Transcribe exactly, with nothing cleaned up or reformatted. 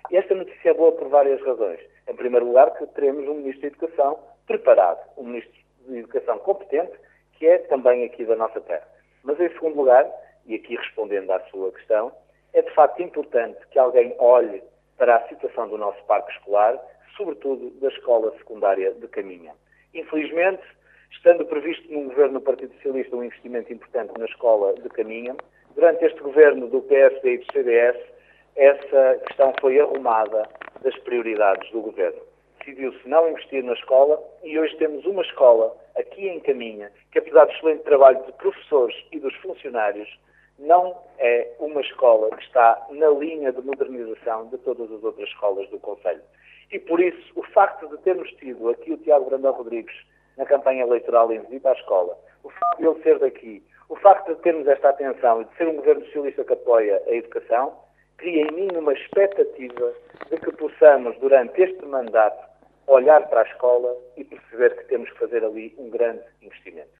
E esta notícia é boa por várias razões. Em primeiro lugar, que teremos um Ministro da Educação preparado, um Ministro de Educação competente, que é também aqui da nossa terra. Mas em segundo lugar, e aqui respondendo à sua questão, é de facto importante que alguém olhe para a situação do nosso parque escolar, sobretudo da escola secundária de Caminha. Infelizmente, estando previsto no governo do Partido Socialista um investimento importante na escola de Caminha, durante este governo do P S D e do C D S, essa questão foi arrumada das prioridades do governo. Decidiu-se não investir na escola e hoje temos uma escola aqui em Caminha que, apesar do excelente trabalho de professores e dos funcionários, não é uma escola que está na linha de modernização de todas as outras escolas do concelho. E por isso, o facto de termos tido aqui o Tiago Brandão Rodrigues na campanha eleitoral em visita à escola, o facto de ele ser daqui, o facto de termos esta atenção e de ser um governo socialista que apoia a educação, cria em mim uma expectativa de que possamos, durante este mandato, olhar para a escola e perceber que temos que fazer ali um grande investimento.